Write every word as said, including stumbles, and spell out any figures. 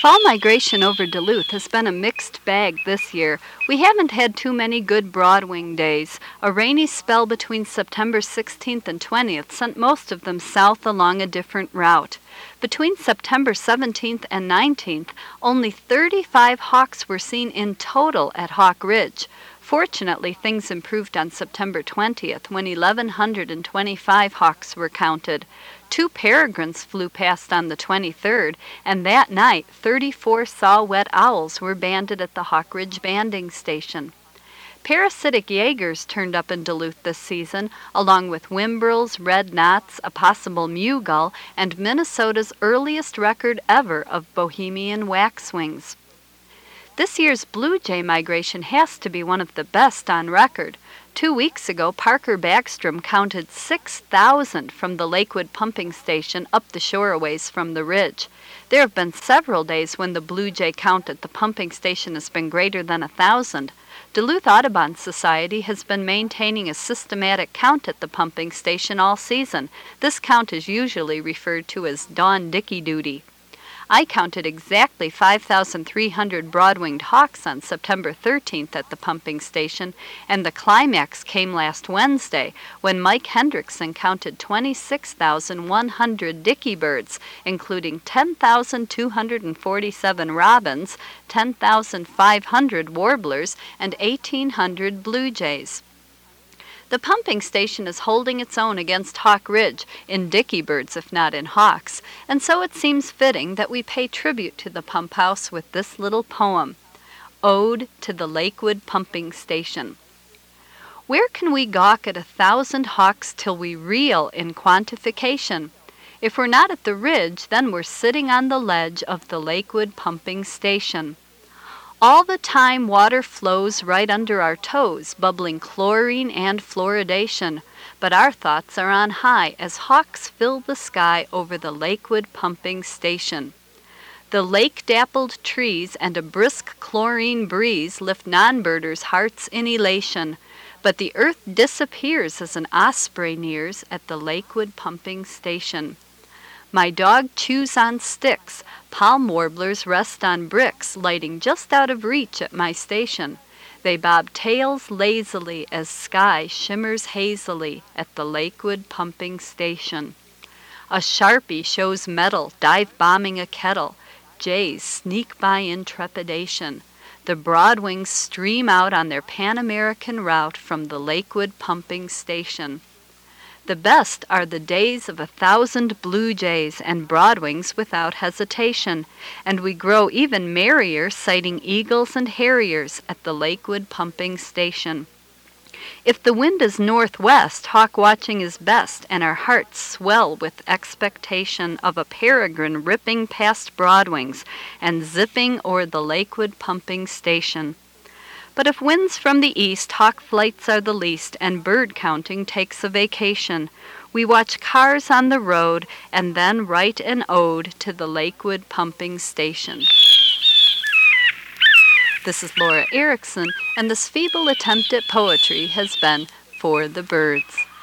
Fall migration over Duluth has been a mixed bag this year. We haven't had too many good broadwing days. A rainy spell between September sixteenth and twentieth sent most of them south along a different route. Between September seventeenth and nineteenth, only thirty-five hawks were seen in total at Hawk Ridge. Fortunately, things improved on September twentieth when one thousand one hundred twenty-five hawks were counted. Two peregrines flew past on the twenty-third, and that night thirty-four saw-whet owls were banded at the Hawk Ridge banding station. Parasitic Jaegers turned up in Duluth this season, along with whimbrels, red knots, a possible mew gull, and Minnesota's earliest record ever of Bohemian waxwings. This year's blue jay migration has to be one of the best on record. Two weeks ago, Parker Backstrom counted six thousand from the Lakewood pumping station up the shore a ways from the ridge. There have been several days when the blue jay count at the pumping station has been greater than a thousand. Duluth Audubon Society has been maintaining a systematic count at the pumping station all season. This count is usually referred to as Dawn Dickey duty. I counted exactly five thousand three hundred broad-winged hawks on September thirteenth at the pumping station, and the climax came last Wednesday when Mike Hendrickson counted twenty-six thousand one hundred dickey birds, including ten thousand two hundred forty-seven robins, ten thousand five hundred warblers, and eighteen hundred blue jays. The pumping station is holding its own against Hawk Ridge, in dickey birds if not in hawks, and so it seems fitting that we pay tribute to the pump house with this little poem, Ode to the Lakewood Pumping Station. Where can we gawk at a thousand hawks till we reel in quantification? If we're not at the ridge, then we're sitting on the ledge of the Lakewood Pumping Station. All the time water flows right under our toes, bubbling chlorine and fluoridation, but our thoughts are on high as hawks fill the sky over the Lakewood pumping station. The lake-dappled trees and a brisk chlorine breeze lift non-birders' hearts in elation, but the earth disappears as an osprey nears at the Lakewood pumping station. My dog chews on sticks, palm warblers rest on bricks, lighting just out of reach at my station. They bob tails lazily as sky shimmers hazily at the Lakewood pumping station. A Sharpie shows metal, dive bombing a kettle. Jays sneak by in trepidation. The broadwings stream out on their Pan-American route from the Lakewood pumping station. The best are the days of a thousand blue jays and broadwings without hesitation, and we grow even merrier sighting eagles and harriers at the Lakewood pumping station. If the wind is northwest, hawk watching is best, and our hearts swell with expectation of a peregrine ripping past broadwings and zipping o'er the Lakewood pumping station. But if winds from the east, hawk flights are the least, and bird counting takes a vacation. We watch cars on the road, and then write an ode to the Lakewood pumping station. This is Laura Erickson, and this feeble attempt at poetry has been For the Birds.